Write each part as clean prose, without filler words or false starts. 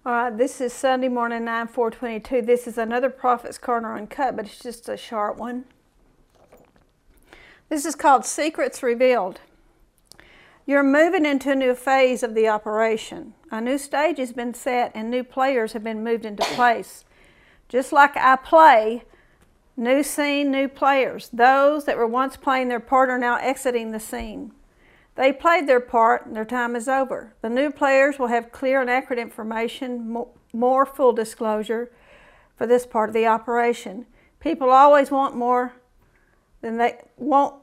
All right, this is Sunday morning, 9/4/22. This is another Prophet's Corner Uncut, but it's just a short one. This is called Secrets Revealed. You're moving into a new phase of the operation. A new stage has been set and new players have been moved into place. Just like I play, new scene, new players. Those that were once playing their part are now exiting the scene. They played their part and their time is over. The new players will have clear and accurate information, more full disclosure for this part of the operation. People always want more than they want.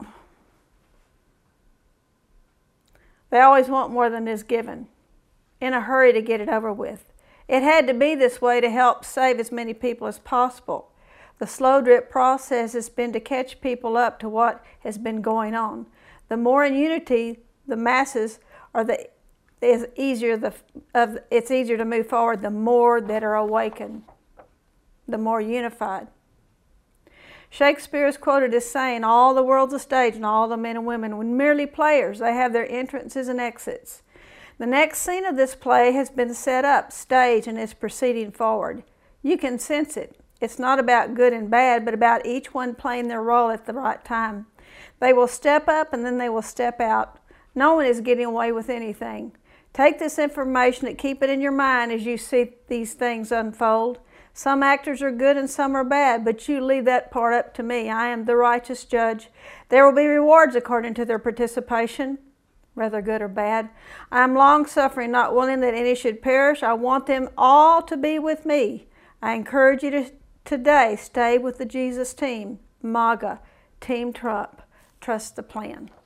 They always want more than is given, in a hurry to get it over with. It had to be this way to help save as many people as possible. The slow drip process has been to catch people up to what has been going on. The more in unity the masses are, it's easier to move forward. The more that are awakened, the more unified. Shakespeare is quoted as saying, "All the world's a stage, and all the men and women were merely players. They have their entrances and exits." The next scene of this play has been set up, staged, and is proceeding forward. You can sense it. It's not about good and bad, but about each one playing their role at the right time. They will step up and then they will step out. No one is getting away with anything. Take this information and keep it in your mind as you see these things unfold. Some actors are good and some are bad, but you leave that part up to me. I am the righteous judge. There will be rewards according to their participation, whether good or bad. I am long-suffering, not willing that any should perish. I want them all to be with me. I encourage you to today stay with the Jesus team, MAGA, Team Trump. Trust the plan.